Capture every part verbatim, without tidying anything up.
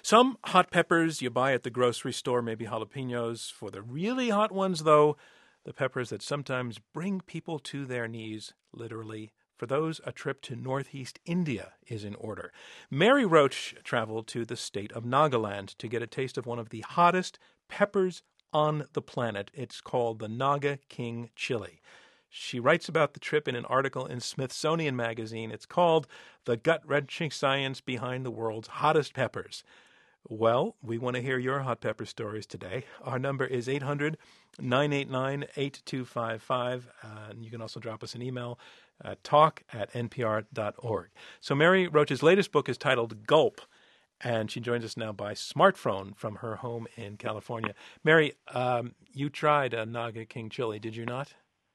Some hot peppers you buy at the grocery store, maybe jalapenos. For the really hot ones, though, the peppers that sometimes bring people to their knees, literally. For those, a trip to northeast India is in order. Mary Roach traveled to the state of Nagaland to get a taste of one of the hottest peppers on the planet. It's called the Naga King chili. She writes about the trip in an article in Smithsonian Magazine. It's called The Gut-Wrenching Science Behind the World's Hottest Peppers. Well, we want to hear your hot pepper stories today. Our number is eight hundred, nine eight nine, eight two five five. Uh, and you can also drop us an email at talk at n p r dot org. So Mary Roach's latest book is titled Gulp, and she joins us now by smartphone from her home in California. Mary, um, you tried a Naga King chili, did you not?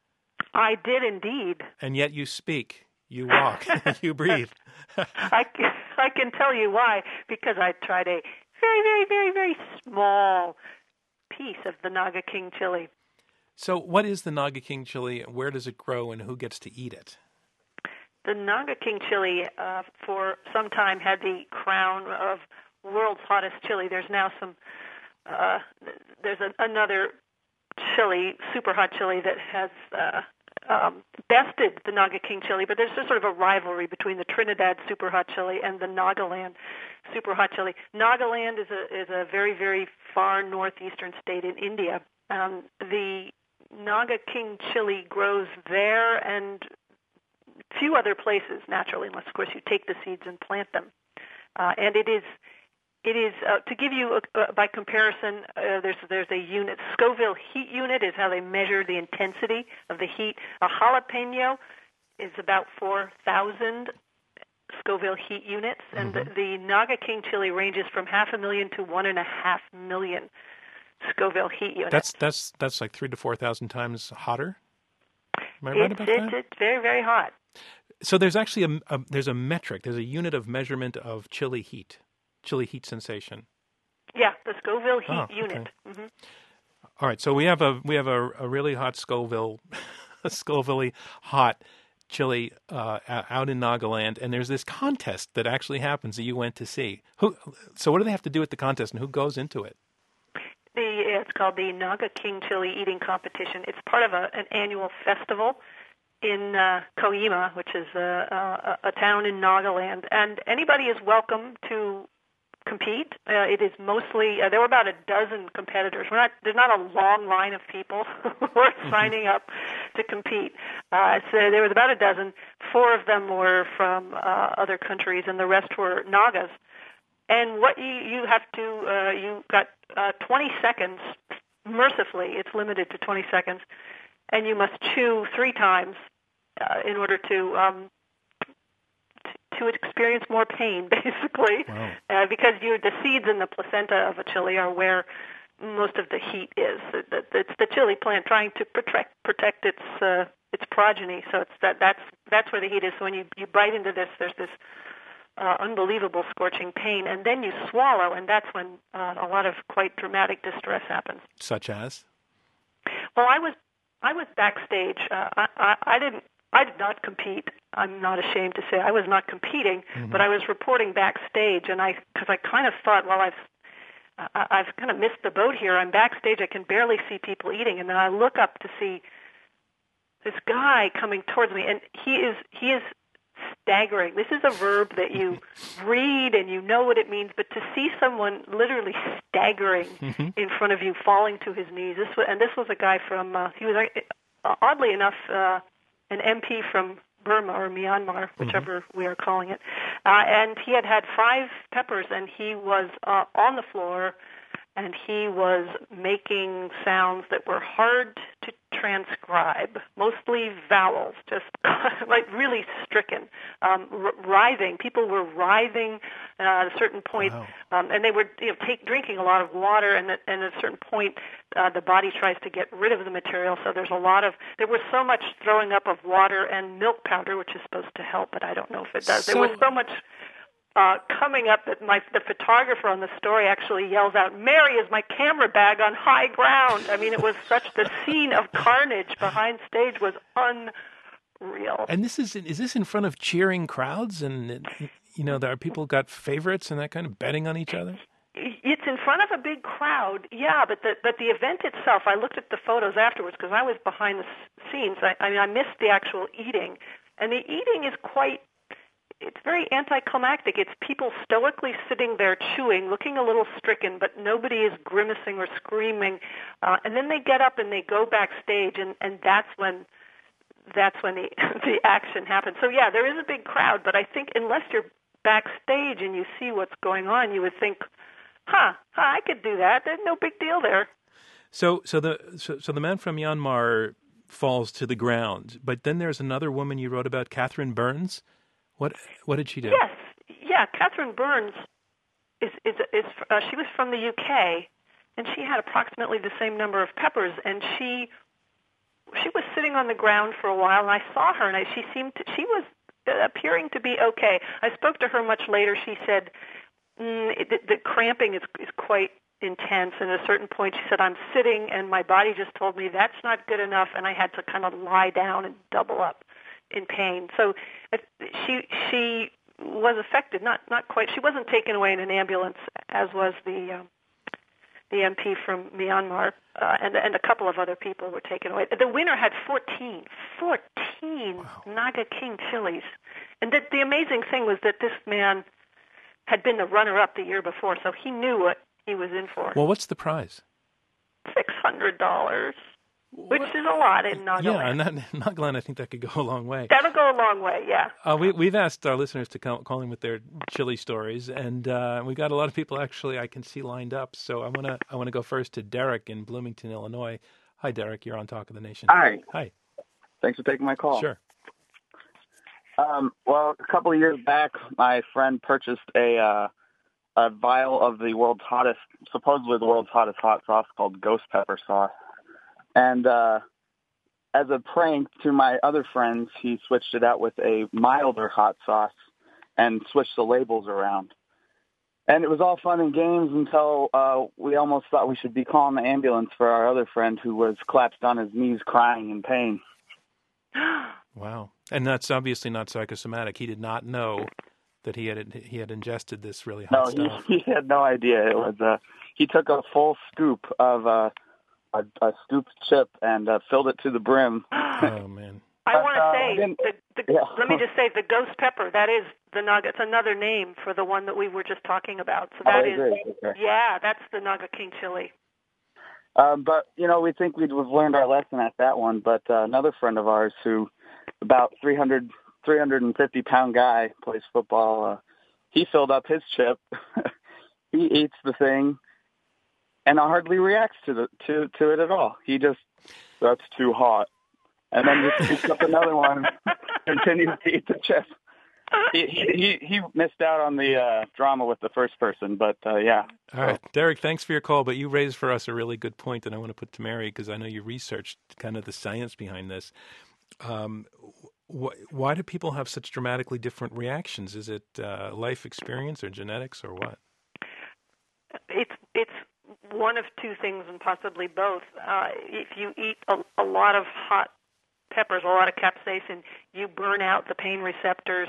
I did indeed. And yet you speak, you walk, you breathe. I, can, I can tell you why, because I tried a very, very, very, very small piece of the Naga King chili. So what is the Naga King chili? Where does it grow, and who gets to eat it? The Naga King chili, uh, for some time, had the crown of world's hottest chili. There's now some, uh, there's a, another chili, super hot chili, that has uh, um, bested the Naga King chili, but there's just sort of a rivalry between the Trinidad super hot chili and the Nagaland super hot chili. Nagaland is a is a very, very far northeastern state in India. Um, the Naga King chili grows there and few other places naturally, unless of course you take the seeds and plant them. Uh, and it is It is, uh, to give you, a, uh, by comparison, uh, there's there's a unit. Scoville heat unit is how they measure the intensity of the heat. A jalapeno is about four thousand Scoville heat units, and mm-hmm. the, the Naga King chili ranges from half a million to one and a half million Scoville heat units. That's that's that's like three to four thousand times hotter. Am I right it's, about it's, that? It's very, very hot. So there's actually a, a there's a metric, there's a unit of measurement of chili heat. Chili heat sensation. Yeah, the Scoville heat oh, unit. Okay. Mm-hmm. All right, so we have a we have a, a really hot Scoville, a Scoville hot chili uh, out in Nagaland, and there's this contest that actually happens that you went to see. Who? So what do they have to do at the contest, and who goes into it? The it's called the Naga King Chili Eating Competition. It's part of a, an annual festival in uh, Kohima, which is a, a, a town in Nagaland, and anybody is welcome to compete. Uh, it is mostly, uh, there were about a dozen competitors. We're not, there's not a long line of people who are signing up to compete. Uh, so there was about a dozen. Four of them were from uh, other countries, and the rest were Nagas. And what you, you have to, uh, you got uh, twenty seconds, mercifully, it's limited to twenty seconds, and you must chew three times uh, in order to um, to experience more pain, basically, wow. uh, because you, the seeds in the placenta of a chili are where most of the heat is. It, it's the chili plant trying to protect protect its uh, its progeny. So it's that that's that's where the heat is. So when you, you bite into this, there's this uh, unbelievable scorching pain, and then you swallow, and that's when uh, a lot of quite dramatic distress happens. Such as? Well, I was I was backstage. Uh, I, I I didn't. I did not compete. I'm not ashamed to say I was not competing, mm-hmm. but I was reporting backstage, and I because I kind of thought, well, I've I, I've kind of missed the boat here. I'm backstage. I can barely see people eating, and then I look up to see this guy coming towards me, and he is he is staggering. This is a verb that you read and you know what it means, but to see someone literally staggering mm-hmm. in front of you, falling to his knees. This was, and this was a guy from uh, he was uh, oddly enough. Uh, an M P from Burma or Myanmar, whichever mm-hmm. we are calling it. Uh, and he had had five peppers, and he was uh, on the floor, and he was making sounds that were hard to transcribe, mostly vowels, just like really stricken, um, r- writhing. People were writhing uh, at a certain point, wow. um, and they were you know, take, drinking a lot of water, and, and at a certain point, uh, the body tries to get rid of the material, so there's a lot of, there was so much throwing up of water and milk powder, which is supposed to help, but I don't know if it does. So... There was so much Uh, coming up that my the photographer on the story actually yells out, "Mary, is my camera bag on high ground?" I mean, it was such, the scene of carnage behind stage was unreal. And this is, is this in front of cheering crowds? And, you know, there are people got favorites and that kind of betting on each other? It's in front of a big crowd, yeah, but the but the event itself, I looked at the photos afterwards because I was behind the scenes. I, I mean, I missed the actual eating, and the eating is quite, it's very anticlimactic. It's people stoically sitting there chewing, looking a little stricken, but nobody is grimacing or screaming, uh, and then they get up and they go backstage, and, and that's when that's when the the action happens. So yeah, there is a big crowd, but I think unless you're backstage and you see what's going on, you would think, Huh, huh, I could do that. There's no big deal there. So, so the so, so the man from Myanmar falls to the ground, but then there's another woman you wrote about, Catherine Burns. What what did she do? Yes, yeah, Catherine Burns is is is uh, she was from the U K, and she had approximately the same number of peppers, and she she was sitting on the ground for a while, and I saw her, and I, she seemed to, she was appearing to be okay. I spoke to her much later. She said. Mm, it, the, the cramping is, is quite intense, and at a certain point she said, I'm sitting and my body just told me that's not good enough, and I had to kind of lie down and double up in pain. So it, she she was affected, not not quite. She wasn't taken away in an ambulance, as was the um, the M P from Myanmar, uh, and, and a couple of other people were taken away. The winner had fourteen, fourteen wow. Naga King chilies. And the, the amazing thing was that this man had been the runner-up the year before, so he knew what he was in for. Well, what's the prize? six hundred dollars, which is a lot in Nagaland. Yeah, in Nagaland, I think that could go a long way. That'll go a long way, yeah. Uh, we, we've asked our listeners to call, call in with their chili stories, and uh, we've got a lot of people actually I can see lined up. So I want to I want to go first to Derek in Bloomington, Illinois. Hi, Derek. You're on Talk of the Nation. Hi. Hi. Thanks for taking my call. Sure. Um, well, a couple of years back, my friend purchased a uh, a vial of the world's hottest, supposedly the world's hottest hot sauce called Ghost Pepper Sauce. And uh, as a prank to my other friends, he switched it out with a milder hot sauce and switched the labels around. And it was all fun and games until uh, we almost thought we should be calling the ambulance for our other friend who was collapsed on his knees crying in pain. Wow. And that's obviously not psychosomatic. He did not know that he had he had ingested this really hot no, stuff. He, he had no idea. It was uh, he took a full scoop of uh, a, a scooped chip and uh, filled it to the brim. Oh, man. I want to uh, say, the, the, yeah. let me just say, the ghost pepper, that is the Naga, it's another name for the one that we were just talking about. So that oh, is, okay. yeah, that's the Naga King chili. Um, but, you know, we think we'd have learned our lesson at that one. But uh, another friend of ours who, about three hundred, three hundred fifty pound guy, plays football, uh, he filled up his chip. He eats the thing and hardly reacts to the to, to it at all. He just, that's too hot. And then just picks up another one and continues to eat the chip. He, he he missed out on the uh, drama with the first person, but uh, yeah. All right, Derek, thanks for your call, but you raised for us a really good point that I want to put to Mary because I know you researched kind of the science behind this. Um, wh- why do people have such dramatically different reactions? Is it uh, life experience or genetics or what? It's it's one of two things and possibly both. Uh, if you eat a, a lot of hot peppers, a lot of capsaicin, you burn out the pain receptors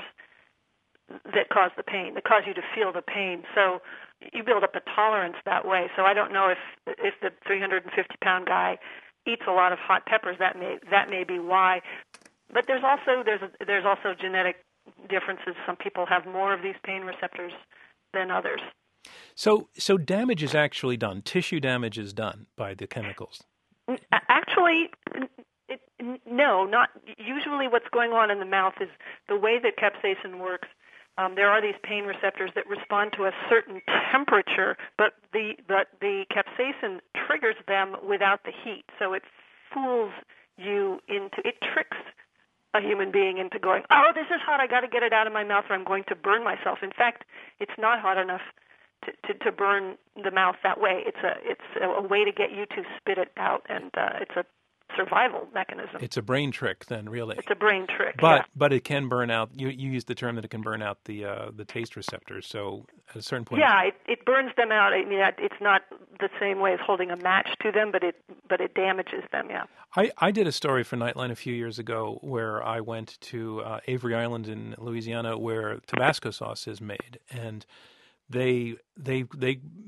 that cause the pain, that cause you to feel the pain. So you build up a tolerance that way. So I don't know if if the three hundred fifty pound guy eats a lot of hot peppers. That may that may be why. But there's also there's a, there's also genetic differences. Some people have more of these pain receptors than others. So so damage is actually done. Tissue damage is done by the chemicals. Actually, it, no, not usually. What's going on in the mouth is the way that capsaicin works. Um, there are these pain receptors that respond to a certain temperature, but the but the capsaicin triggers them without the heat, so it fools you into it tricks a human being into going, oh, this is hot, I got to get it out of my mouth, or I'm going to burn myself. In fact, it's not hot enough to, to, to burn the mouth that way. It's a it's a way to get you to spit it out, and uh, it's a survival mechanism. It's a brain trick, then, really. It's a brain trick, but yeah. but it can burn out. You you used the term that it can burn out the uh, the taste receptors. So at a certain point, yeah, it, it burns them out. I mean, it's not the same way as holding a match to them, but it but it damages them. Yeah. I, I did a story for Nightline a few years ago where I went to uh, Avery Island in Louisiana, where Tabasco sauce is made, and they they they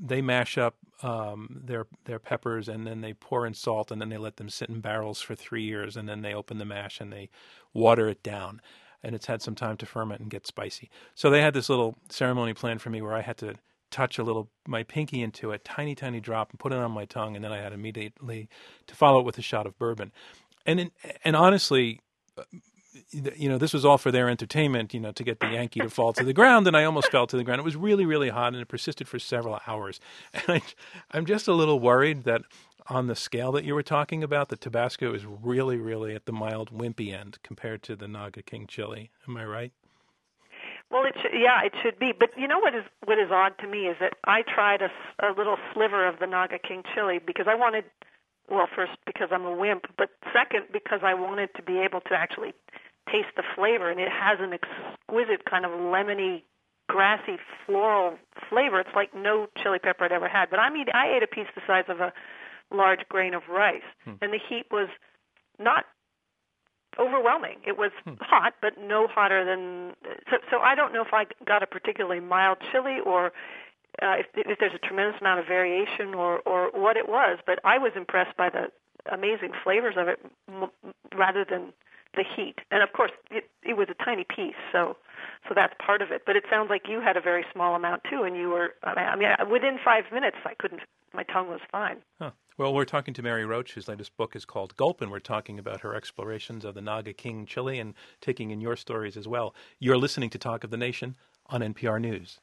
they mash up um, their their peppers, and then they pour in salt, and then they let them sit in barrels for three years, and then they open the mash and they water it down, and it's had some time to ferment and get spicy. So they had this little ceremony planned for me where I had to touch a little, my pinky into a tiny, tiny drop and put it on my tongue, and then I had immediately to follow it with a shot of bourbon. And in, and honestly, you know, this was all for their entertainment, you know, to get the Yankee to fall to the ground, and I almost fell to the ground. It was really, really hot, and it persisted for several hours. And I, I'm just a little worried that on the scale that you were talking about, the Tabasco is really, really at the mild, wimpy end compared to the Naga King chili. Am I right? Well, it should, yeah, it should be. But you know what is what is odd to me is that I tried a, a little sliver of the Naga King chili because I wanted, well, first because I'm a wimp, but second because I wanted to be able to actually taste the flavor, and it has an exquisite kind of lemony, grassy, floral flavor. It's like no chili pepper I'd ever had. But I mean, I ate a piece the size of a large grain of rice, hmm. and the heat was not overwhelming. It was hmm. hot, but no hotter than. So, so I don't know if I got a particularly mild chili, or uh, if, if there's a tremendous amount of variation, or, or what it was. But I was impressed by the amazing flavors of it, m- rather than the heat. And of course, it, it was a tiny piece, so so that's part of it. But it sounds like you had a very small amount too, and you were. I mean, within five minutes, I couldn't. My tongue was fine. Huh. Well, we're talking to Mary Roach, whose latest book is called Gulp, and we're talking about her explorations of the Naga King chili and taking in your stories as well. You're listening to Talk of the Nation on N P R News.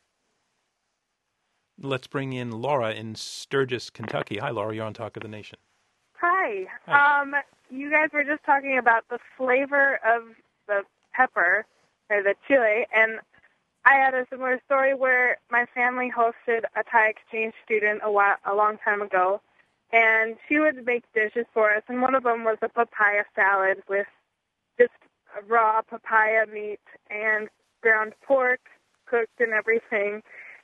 Let's bring in Laura in Sturgis, Kentucky. Hi, Laura. You're on Talk of the Nation. Hi. Hi. Um, you guys were just talking about the flavor of the pepper, or the chili, and I had a similar story where my family hosted a Thai exchange student a, while, a long time ago, and she would make dishes for us, and one of them was a papaya salad with just raw papaya meat and ground pork cooked and everything.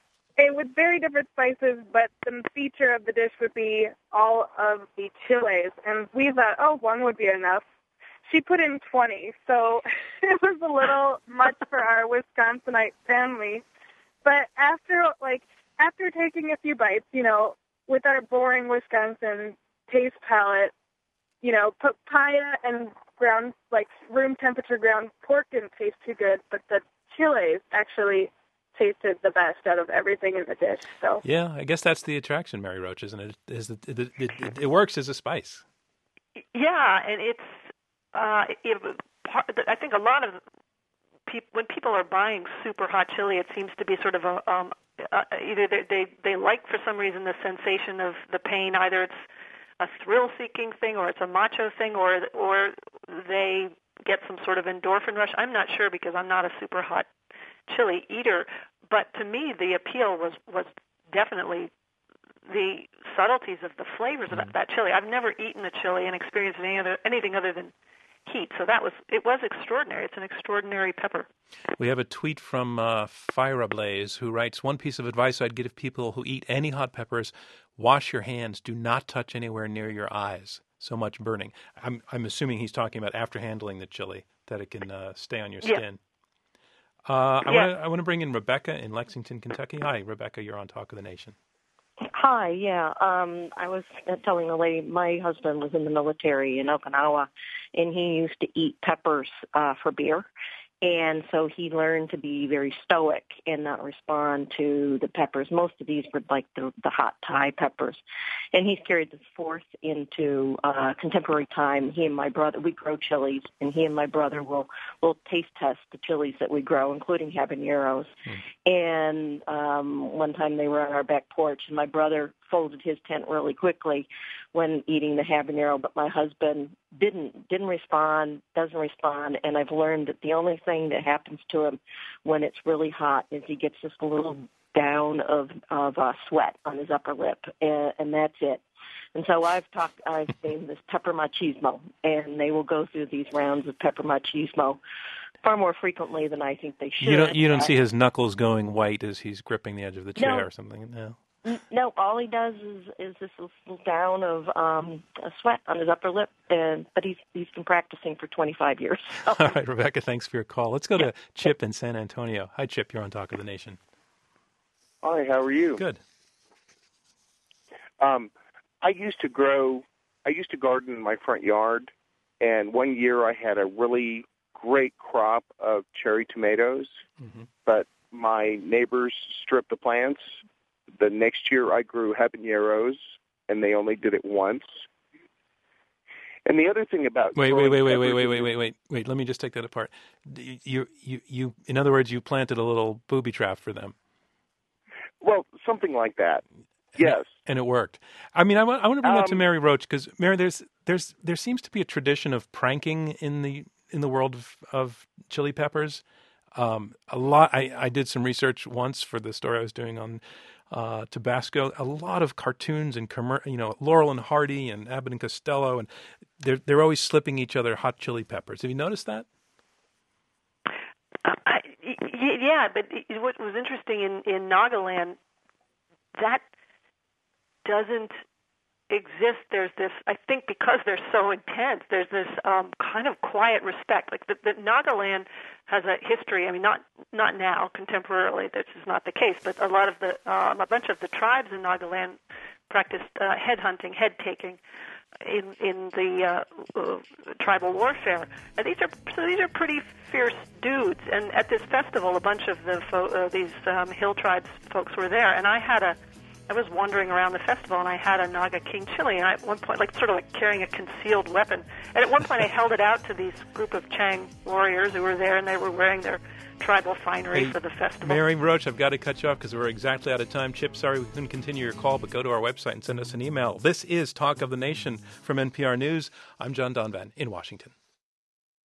It with very different spices, but the feature of the dish would be all of the chiles, and we thought, oh, one would be enough. She put in twenty, so it was a little much for our Wisconsinite family. But after, like, after taking a few bites, you know, with our boring Wisconsin taste palette, you know, papaya and ground, like, room temperature ground pork didn't taste too good, but the chiles actually tasted the best out of everything in the dish. So yeah, I guess that's the attraction, Mary Roach, isn't it? Is it, it, it, it, it works as a spice. Yeah, and it's. Uh, it, I think a lot of people, when people are buying super hot chili, it seems to be sort of a um, uh, either they, they they like for some reason the sensation of the pain. Either it's a thrill-seeking thing, or it's a macho thing, or or they get some sort of endorphin rush. I'm not sure because I'm not a super hot chili eater. But to me, the appeal was was definitely the subtleties of the flavors of that, that chili. I've never eaten a chili and experienced any other anything other than heat. So that was it was extraordinary. It's an extraordinary pepper. We have a tweet from uh, Fireblaze who writes, one piece of advice I'd give people who eat any hot peppers, wash your hands. Do not touch anywhere near your eyes. So much burning. I'm I'm assuming he's talking about after handling the chili, that it can uh, stay on your skin. Yeah. Uh, I yeah. want to I want to bring in Rebecca in Lexington, Kentucky. Hi, Rebecca. You're on Talk of the Nation. Hi, yeah. Um, I was telling a lady, my husband was in the military in Okinawa, and he used to eat peppers uh, for beer. And so he learned to be very stoic and not respond to the peppers. Most of these were like the, the hot Thai peppers. And he's carried this forth into uh, contemporary time. He and my brother, we grow chilies, and he and my brother will, will taste test the chilies that we grow, including habaneros. Mm. And um, one time they were on our back porch, and my brother folded his tent really quickly when eating the habanero, but my husband didn't didn't respond, doesn't respond, and I've learned that the only thing that happens to him when it's really hot is he gets just a little down of of uh, sweat on his upper lip, and, and that's it. And so I've talked, I've named this pepper machismo, and they will go through these rounds of pepper machismo far more frequently than I think they should. You don't you don't see his knuckles going white as he's gripping the edge of the chair no. or something, no? No, all he does is is this little down of um, a sweat on his upper lip, and but he's he's been practicing for twenty-five years. So. All right, Rebecca, thanks for your call. Let's go to Chip in San Antonio. Hi, Chip. You're on Talk of the Nation. Hi, how are you? Good. Um, I used to grow, I used to garden in my front yard, and one year I had a really great crop of cherry tomatoes, mm-hmm. but my neighbors stripped the plants. The next year I grew habaneros, and they only did it once. And the other thing about wait, wait, wait, wait, wait, wait, wait, wait, wait, wait. Let me just take that apart. You, you, you. In other words, you planted a little booby trap for them. Well, something like that. Yes, and it worked. I mean, I want, I want to bring um, that to Mary Roach because Mary, there's, there's, there seems to be a tradition of pranking in the in the world of, of chili peppers. Um, a lot. I, I did some research once for the story I was doing on uh, Tabasco. A lot of cartoons and commer- you know, Laurel and Hardy and Abbott and Costello, and they're they're always slipping each other hot chili peppers. Have you noticed that? Uh, I, yeah, but what was interesting in, in Nagaland, that doesn't exist. There's this, I think because they're so intense, there's this um, kind of quiet respect. Like the, the Nagaland has a history, I mean, not not now, contemporarily, this is not the case, but a lot of the, um, a bunch of the tribes in Nagaland practiced uh, head hunting, head taking in in the uh, uh, tribal warfare. And these are so these are pretty fierce dudes. And at this festival, a bunch of the fo- uh, these um, hill tribes folks were there, and I had a I was wandering around the festival, and I had a Naga King chili, and I, at one point, like sort of like carrying a concealed weapon. And at one point, I held it out to these group of Chang warriors who were there, and they were wearing their tribal finery hey, for the festival. Mary Roach, I've got to cut you off because we're exactly out of time. Chip, sorry we couldn't continue your call, but go to our website and send us an email. This is Talk of the Nation from N P R News. I'm John Donvan in Washington.